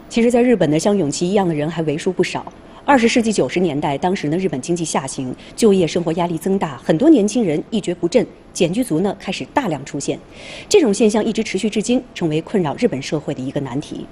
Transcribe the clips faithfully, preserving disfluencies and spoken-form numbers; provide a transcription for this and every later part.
其实，在日本呢，像永琪一样的人还为数不少。二十世纪九十年代，当时呢，日本经济下行，就业生活压力增大，很多年轻人一蹶不振，简居族呢开始大量出现。这种现象一直持续至今，成为困扰日本社会的一个难题。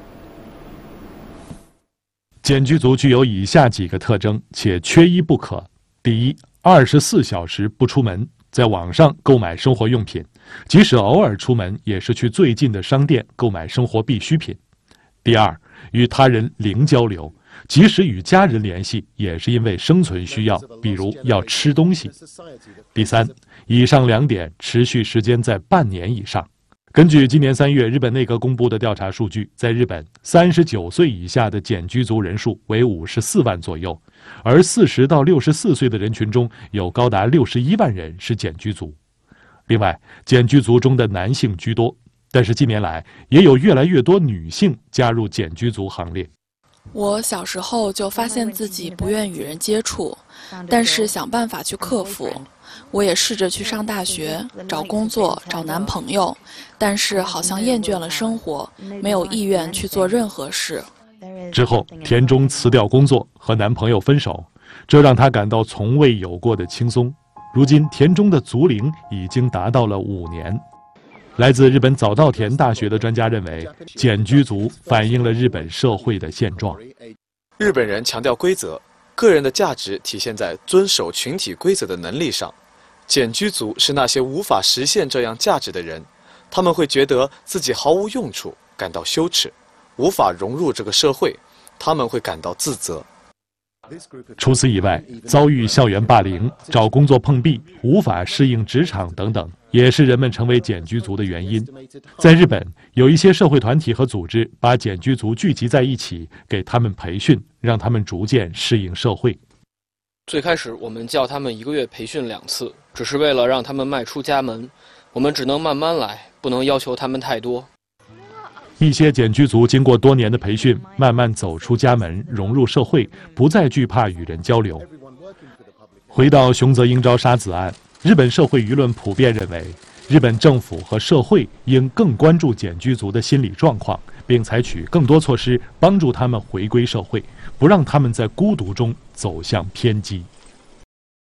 简居族具有以下几个特征，且缺一不可：第一，二十四小时不出门，在网上购买生活用品，即使偶尔出门，也是去最近的商店购买生活必需品。第二，与他人零交流，即使与家人联系，也是因为生存需要，比如要吃东西。第三，以上两点持续时间在半年以上。根据今年三月日本内阁公布的调查数据，在日本三十九岁以下的简居族人数为五十四万左右，而四十到六十四岁的人群中有高达六十一万人是简居族。另外，简居族中的男性居多，但是近年来也有越来越多女性加入简居族行列。 我小时候就发现自己不愿与人接触，但是想办法去克服。我也试着去上大学、找工作、找男朋友，但是好像厌倦了生活，没有意愿去做任何事。 之后，田中辞掉工作，和男朋友分手，这让她感到从未有过的轻松。如今，田中的族龄已经达到了五年。来自日本早稻田大学的专家认为，简居族反映了日本社会的现状。 日本人强调规则，个人的价值体现在遵守群体规则的能力上。简居族是那些无法实现这样价值的人，他们会觉得自己毫无用处，感到羞耻，无法融入这个社会，他们会感到自责。 除此以外，遭遇校园霸凌、找工作碰壁、无法适应职场等等，也是人们成为简居族的原因。在日本，有一些社会团体和组织把简居族聚集在一起，给他们培训，让他们逐渐适应社会。 最开始我们叫他们一个月培训两次，只是为了让他们迈出家门。我们只能慢慢来，不能要求他们太多。 一些简居族经过多年的培训，慢慢走出家门，融入社会，不再惧怕与人交流。回到熊泽英昭杀子案，日本社会舆论普遍认为，日本政府和社会应更关注简居族的心理状况，并采取更多措施帮助他们回归社会，不让他们在孤独中走向偏激。